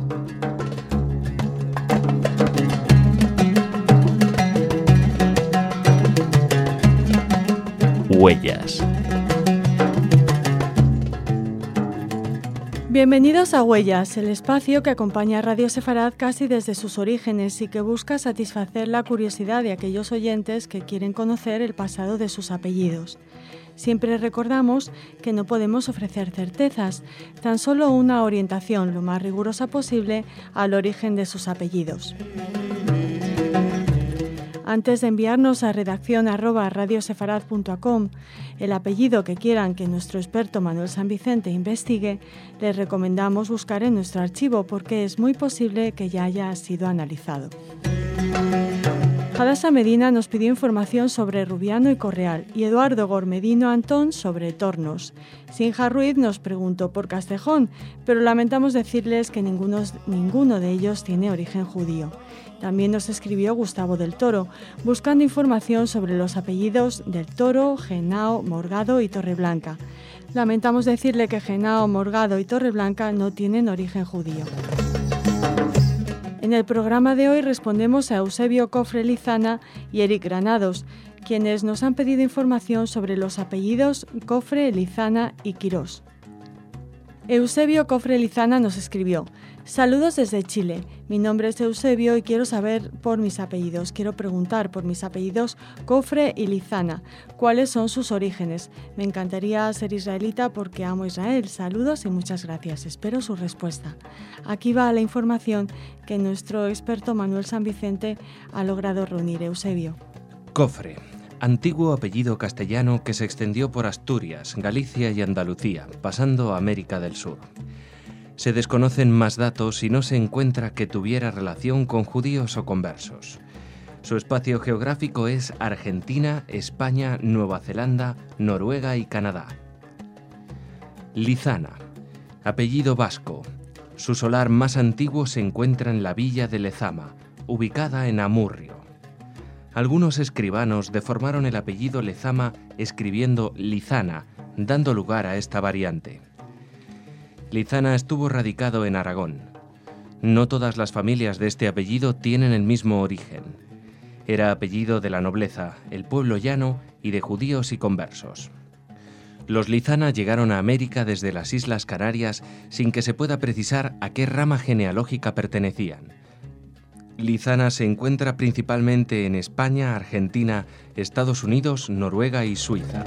Huellas. Bienvenidos a Huellas, el espacio que acompaña a Radio Sefarad casi desde sus orígenes y que busca satisfacer la curiosidad de aquellos oyentes que quieren conocer el pasado de sus apellidos. Siempre recordamos que no podemos ofrecer certezas, tan solo una orientación lo más rigurosa posible al origen de sus apellidos. Antes de enviarnos a redacción@radiosefarad.com el apellido que quieran que nuestro experto Manuel San Vicente investigue, les recomendamos buscar en nuestro archivo porque es muy posible que ya haya sido analizado. Hadasa Medina nos pidió información sobre Rubiano y Correal y Eduardo Gormedino Antón sobre Tornos. Sinja Ruiz nos preguntó por Castejón, pero lamentamos decirles que ninguno de ellos tiene origen judío. También nos escribió Gustavo del Toro, buscando información sobre los apellidos del Toro, Genao, Morgado y Torreblanca. Lamentamos decirle que Genao, Morgado y Torreblanca no tienen origen judío. En el programa de hoy respondemos a Eusebio Cofre Lizana y Eric Granados, quienes nos han pedido información sobre los apellidos Cofre, Lizana y Quirós. Eusebio Cofre Lizana nos escribió: saludos desde Chile. Mi nombre es Eusebio y quiero preguntar por mis apellidos Cofre y Lizana. ¿Cuáles son sus orígenes? Me encantaría ser israelita porque amo Israel. Saludos y muchas gracias. Espero su respuesta. Aquí va la información que nuestro experto Manuel San Vicente ha logrado reunir. Eusebio. Cofre, antiguo apellido castellano que se extendió por Asturias, Galicia y Andalucía, pasando a América del Sur. Se desconocen más datos y no se encuentra que tuviera relación con judíos o conversos. Su espacio geográfico es Argentina, España, Nueva Zelanda, Noruega y Canadá. Lizana, apellido vasco. Su solar más antiguo se encuentra en la villa de Lezama, ubicada en Amurrio. Algunos escribanos deformaron el apellido Lezama escribiendo Lizana, dando lugar a esta variante. Lizana estuvo radicado en Aragón. No todas las familias de este apellido tienen el mismo origen. Era apellido de la nobleza, el pueblo llano y de judíos y conversos. Los Lizana llegaron a América desde las Islas Canarias sin que se pueda precisar a qué rama genealógica pertenecían. Lizana se encuentra principalmente en España, Argentina, Estados Unidos, Noruega y Suiza.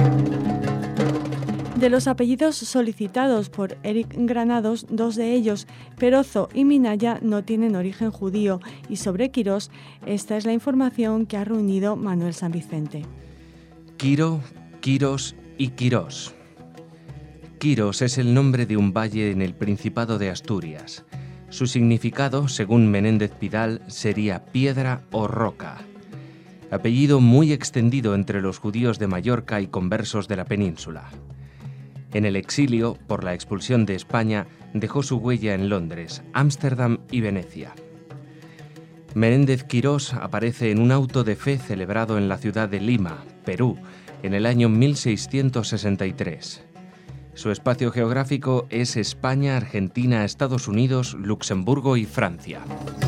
De los apellidos solicitados por Eric Granados, dos de ellos, Perozo y Minaya, no tienen origen judío, y sobre Quirós, esta es la información que ha reunido Manuel San Vicente. Quiro, Quirós y Quirós. Quirós es el nombre de un valle en el Principado de Asturias. Su significado, según Menéndez Pidal, sería piedra o roca. Apellido muy extendido entre los judíos de Mallorca y conversos de la península. En el exilio, por la expulsión de España, dejó su huella en Londres, Ámsterdam y Venecia. Menéndez Quirós aparece en un auto de fe celebrado en la ciudad de Lima, Perú, en el año 1663. Su espacio geográfico es España, Argentina, Estados Unidos, Luxemburgo y Francia.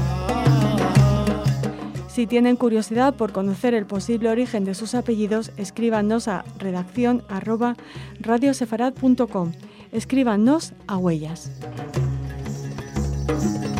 Si tienen curiosidad por conocer el posible origen de sus apellidos, escríbanos a redacción@radiosefarad.com. Escríbanos a Huellas.